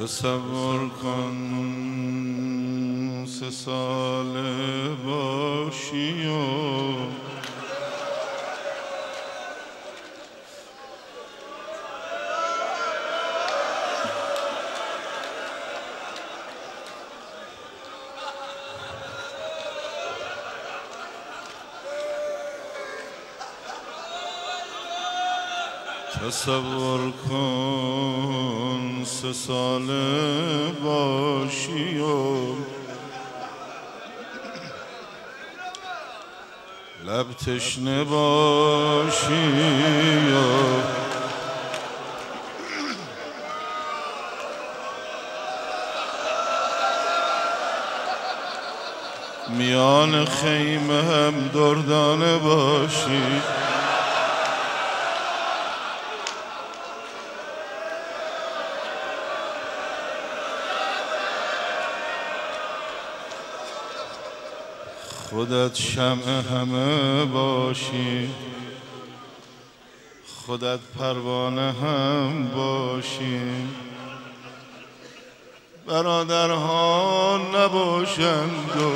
تصور کن 3 ساله باشی و تصور کن 3 ساله باشی و لب تشنه باشی و میان خیمه هم دردانه باشی خودت شمع همه باشی خودت پروانه هم باشی برادرها نباشند و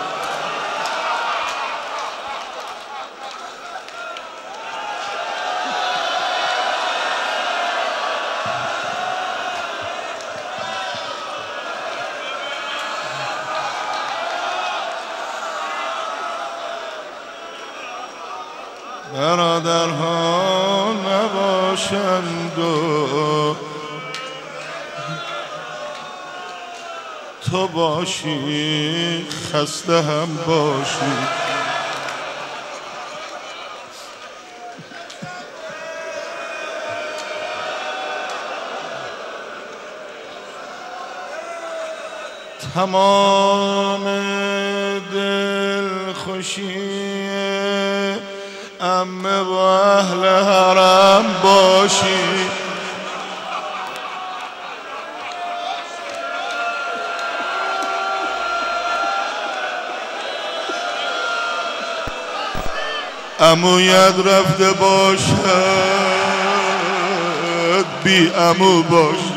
برادرها نباشند و تو باشی خسته هم باشی تمام دل خوشی عمه و اهل حرم باشی عمویت رفته باشد بی عمو باشی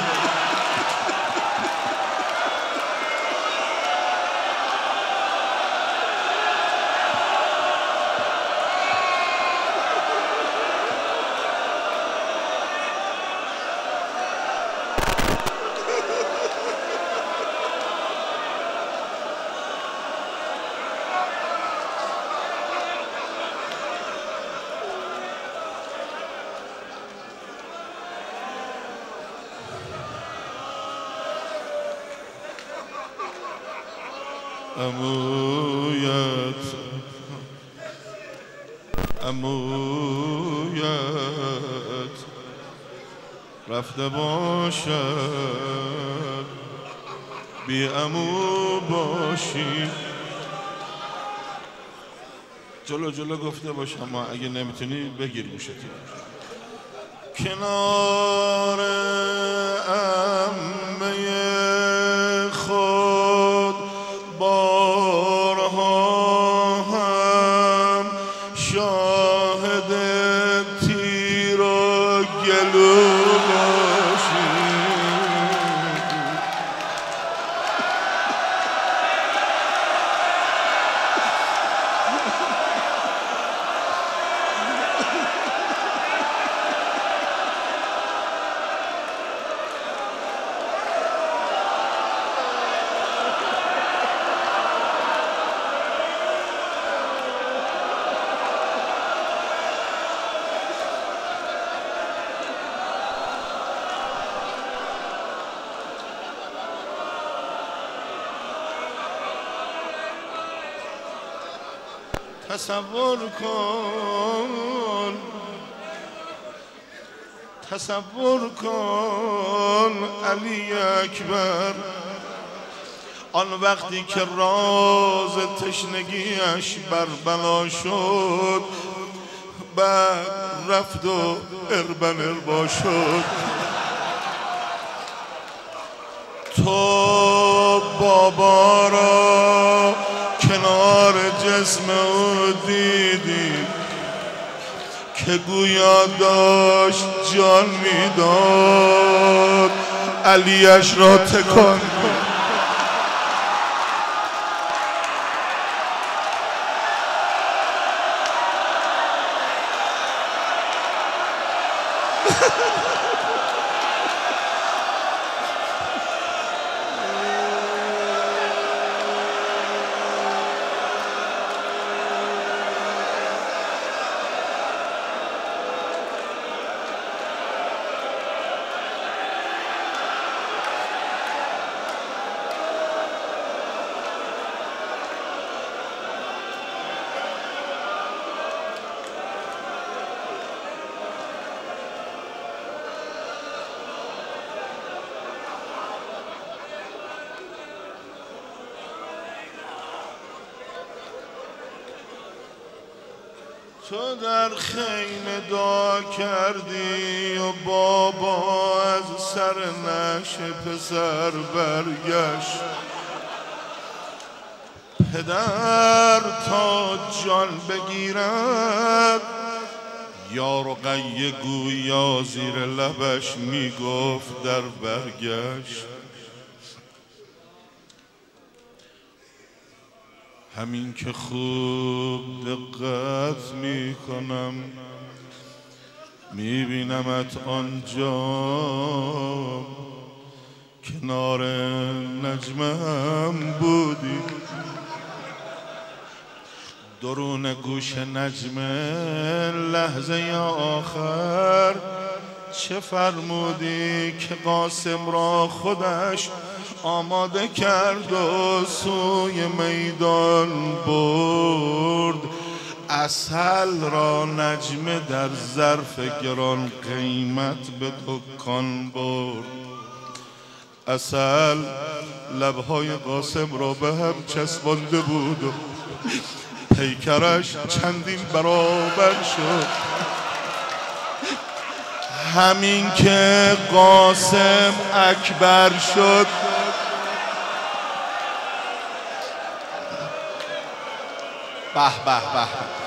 عمویت رفته باشد بی عمو باشی جلو گفته باش اما اگه نمیتونی بگیر گوشتی کنار عمه خود بارها هم شاهد تیر و گلو باشی تصور کن علی اکبر آن وقتی که راز تشنگیش بربلا شد بعد رفت و اربا شد تو بابا را کنار جسم او دیدی که گویا داشت جان میداد علیش را تکان. تو در خیمه دعا کردی و بابا از سر نشه پسر برگشت. پدر تا جان بگیرد یا رقیه گویا زیر لبش میگفت در برگشت. همین که خوب دقت میکنم میبینمت آنجا کنار نجمم بودی. درون گوش نجم لحظه آخر چه فرمودی که قاسم را خودش آماده کرد و سوی میدان برد. عسل را نجم در ظرف گران قیمت به دکان برد. عسل لبهای قاسم را به هم چسبانده بود و پیکرش چندین برابر شد. همین که قاسم اکبر شد به به به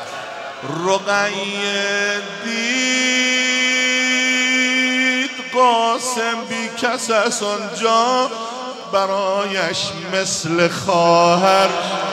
رقیه دید قاسم بی کس از آنجا برایش مثل خواهر